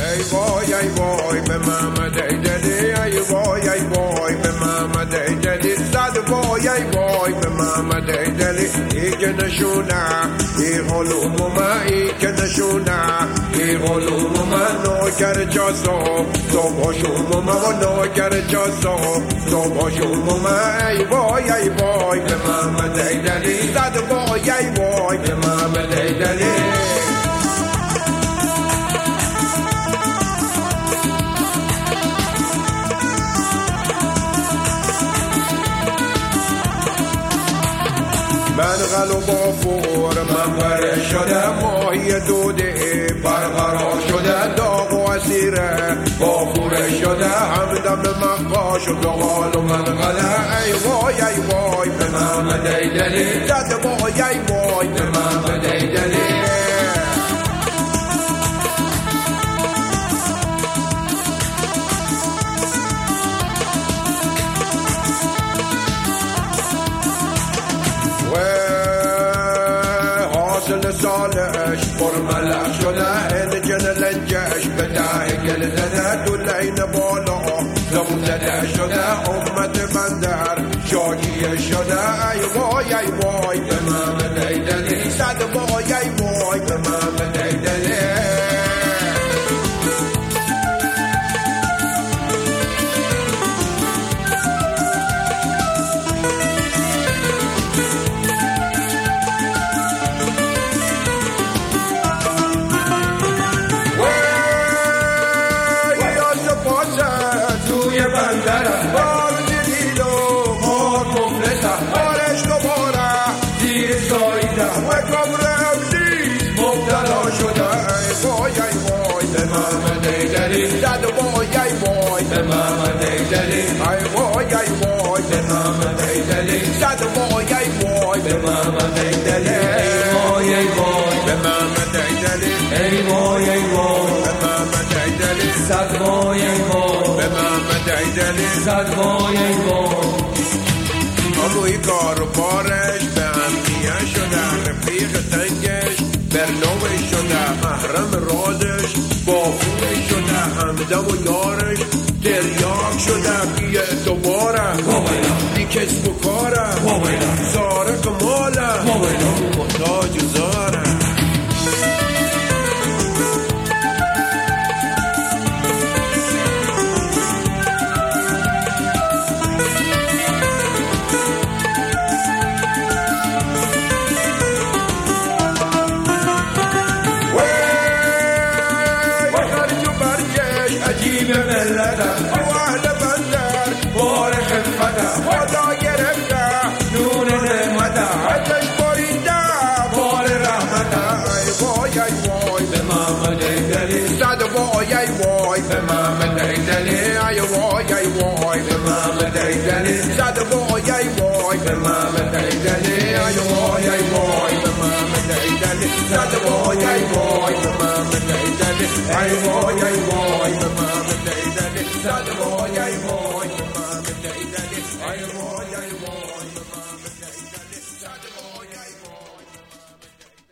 ای وای به محمد ایدلی، ای وای به محمد ایدلی، صد وای به محمد ایدلی. ای که نشونه ای علوم من، ای که نشونه ای علوم من، نوکر جاسو تو باشوم من و نوکر جاسو تو باشوم من. ای وای به محمد ایدلی، صد وای به محمد ایدلی. من غلو با فور منبره شده، ماهی دوده برقرار شده، داغ و اسیره با خوره شده، همدم مقاش و دغال و منقله. ای وای به محمد ایدلی، زد وای به محمد ایدلی. سالش برملق شده، این جن لنجش به ته گل زده، تو لین بالا زمون زده شده، امت بندر شاکیه شده. ای وای به محمد ایدلی، صد وای به محمد ایدلی. زد وای به محمد ایدلی، ای وای به محمد ایدلی، زد وای به محمد ایدلی. ای وای به محمد ایدلی، ای وای به محمد ایدلی، زد وای به محمد ایدلی، زد وای. هموی کار و بارش به همگیه شده، رفیق تنگش برنوه شده، محرم رازش با خونه شده، همدم و یارش تریاک شده. بیه دوباره بی کسب و کاره، زاره کماله محتاج زاره. وای به محمد ایدلی، ای وای به محمد ایدلی، زد وای به محمد ایدلی، ای وای به محمد ایدلی، زد وای به محمد ایدلی، ای وای به محمد ایدلی، زد وای